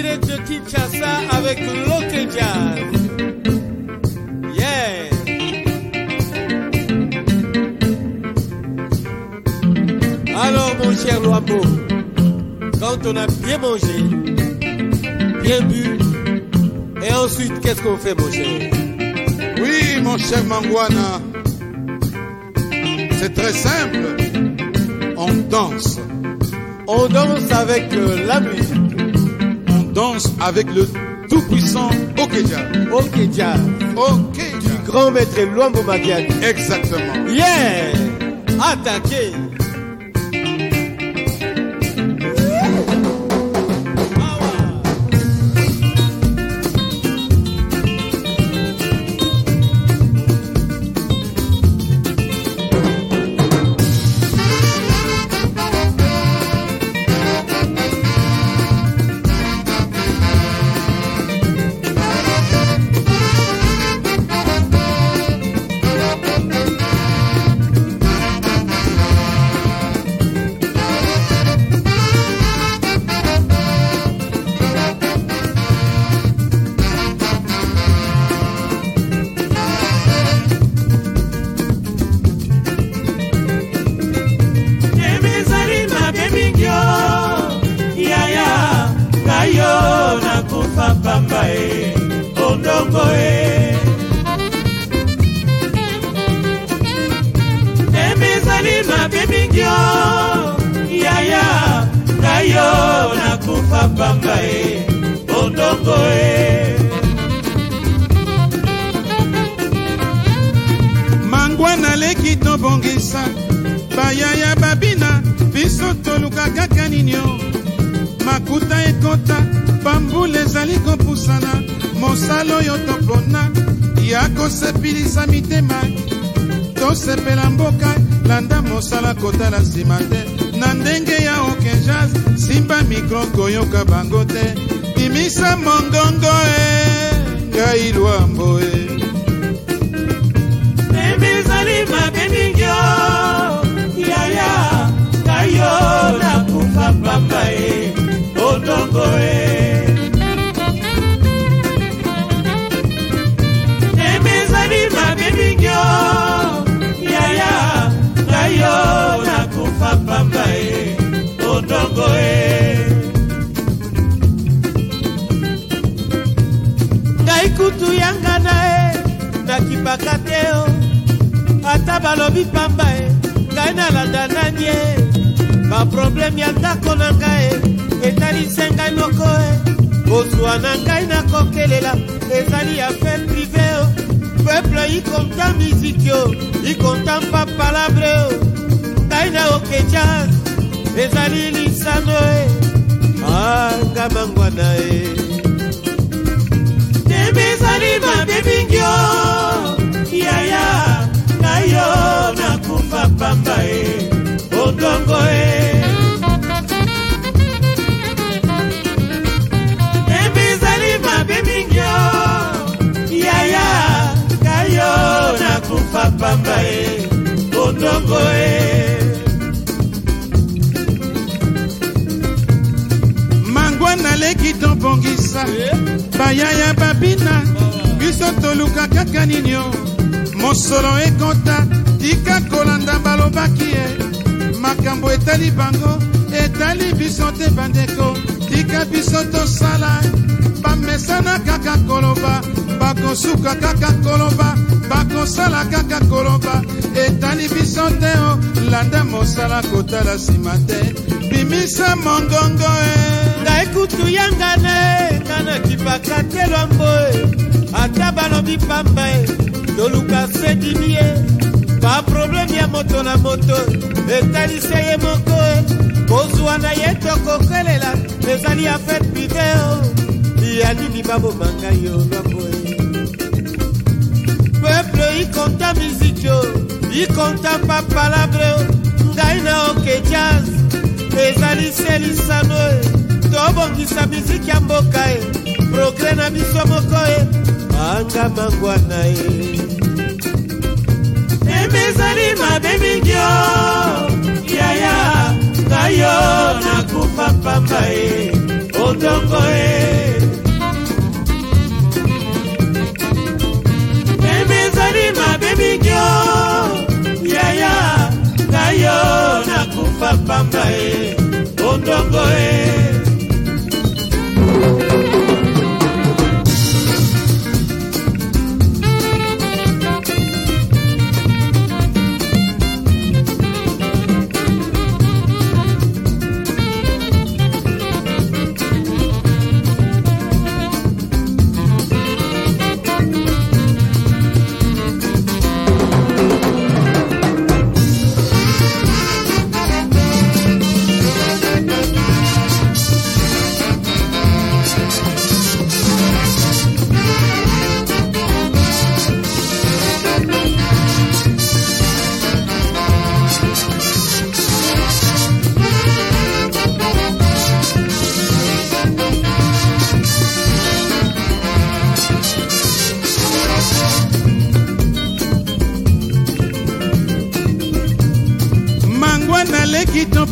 Village de Kinshasa avec Local Jazz. Yeah. Alors mon cher Luambo, quand on a bien mangé, bien bu, et ensuite qu'est-ce qu'on fait mon cher? Oui mon cher Mangwana, c'est très simple, on danse. On danse avec la musique. On danse avec le tout-puissant Okeja. Okeja. Okeja. Du grand maître Luambo Magiani. Exactement. Yeah. Attaquez. Mangwana leki tobongisa bayaya babina biso toluka kaka ninyo makuta ekota bambula ezali kopusana mosala oyo topona ya kosepelisa mitema tosepela mboka landa mosala kotala nsima te na ndenge ya Okenjaz simba mikro koyoka bango te bimisa mongongo ngai Luambo emezali mabe mingio yaya kayo na kufa pamba odongo emezali mabe mingio yaya kayo na kufa pamba odongo ngai kutu yanga na nakipaka teo ata balobi pamba ngai nalanda nani baprobleme ya ndako na ngai etalise ngai moko kozwa na ngai nakokelela ezali affaire prive peuple ikonta miziki ikonta mpa palabre ngai na Okejaz ezali lisano anga Mangwana emezali mabe mingio yaya nayo nakufa pamba odongo emezali mabe mingio yaya nayo nakufa pamba odongo Mangwana leki tobongisa bayaya babina biso toluka kaka ninyo mosolo ekota tika kolanda balobaki makambo etali bango etali biso te bandeko tika biso tosala bamesana kaka koloba bakosuka kaka koloba bakosala kaka koloba etali biso te landa mosala kotala nsima te bimisa mongongo ngai kutu yanga kana kipaka te Luambo ata balobi pamba toluka sedimie baprobleme ya moto na moto etalise ye moko kozwa na ye tokokelela ezali affaire prive ya nini baboma ngai yo Luambo peuple ikonta miziki ikonta mpa palabre ngai na Okejaz ezali selisano tobongisa miziki ya mboka progre na biso moko anga Mangwana emezali mabe mingio yaya kayo nakufa pamba odongo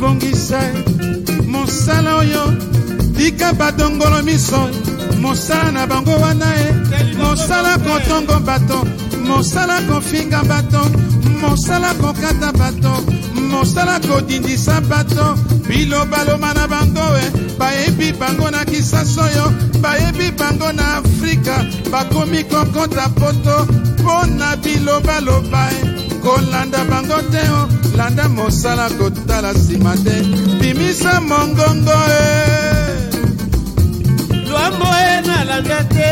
bongisa mosala oyo tika badongolo miso mosala na bango wana mosala kotongo bato mosala kofinga bato mosala kokata bato mosala kodindisa bato bilobaloba na bango bayebi bango na kisasa oyo bayebi bango na Afrika bakomi kokota poto mpo na bilobaloba kolanda bango te landa mosala kotala nsima te bimisa mongongo lwambo nalanda te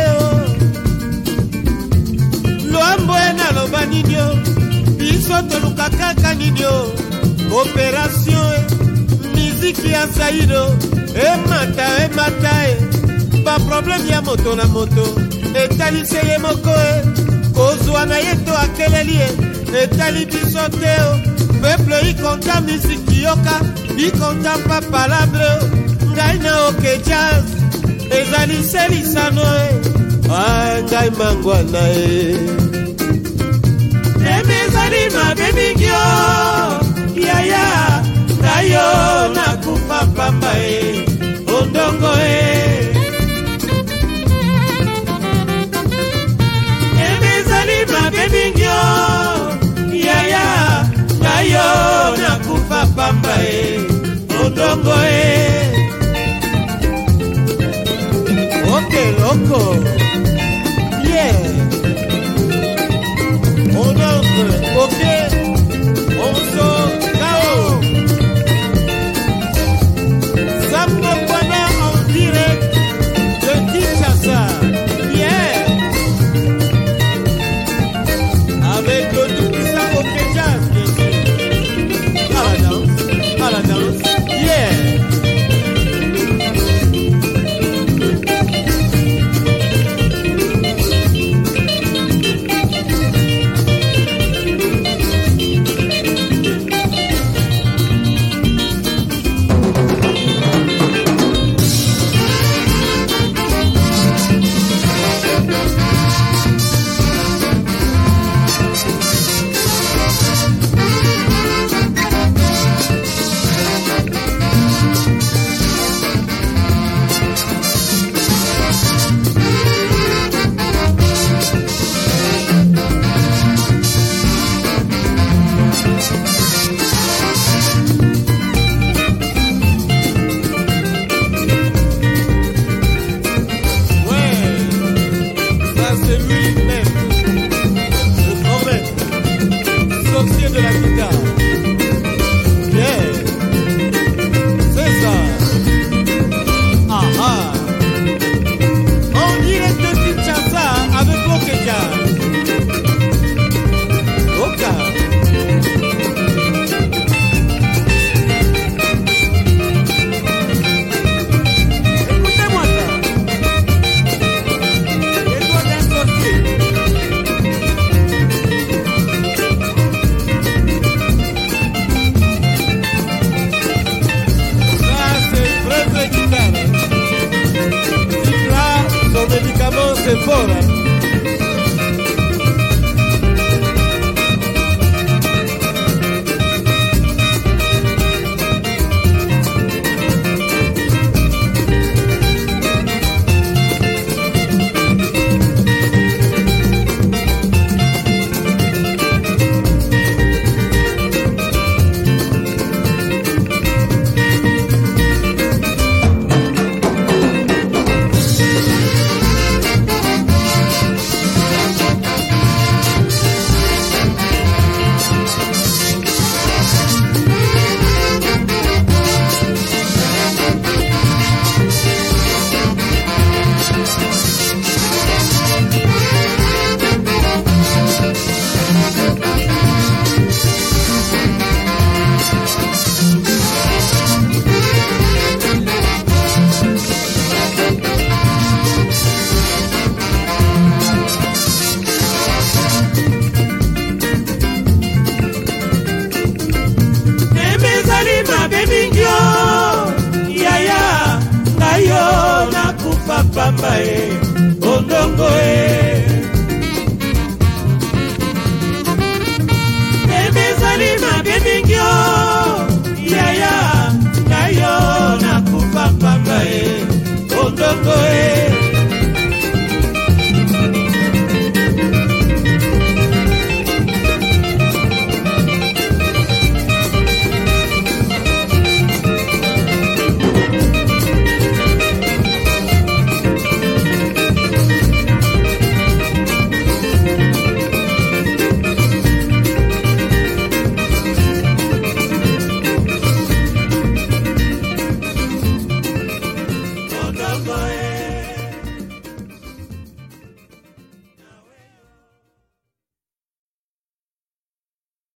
lwambo naloba nini biso toluka kaka nini operation miziki ya saido emata baprobleme ya moto na moto etalise ye moko kozwa na ye to akeleli etali biso te peuple ikonta miziki yoka ikonta pa palabre ngai na oke jazz ezali selisano ngai mangwana emezali mabe mingi yaya ngayo nakufa pamba ondongo emezali mabe mingi yaya ngayo nakufa pamba ondongo okay loco yeah on entre okay on sort KO Sambo Kwana en direct de Kinshasa yeah avec le tout puissant OK Jazz bien sûr à la danse yeah mondongo Mondongo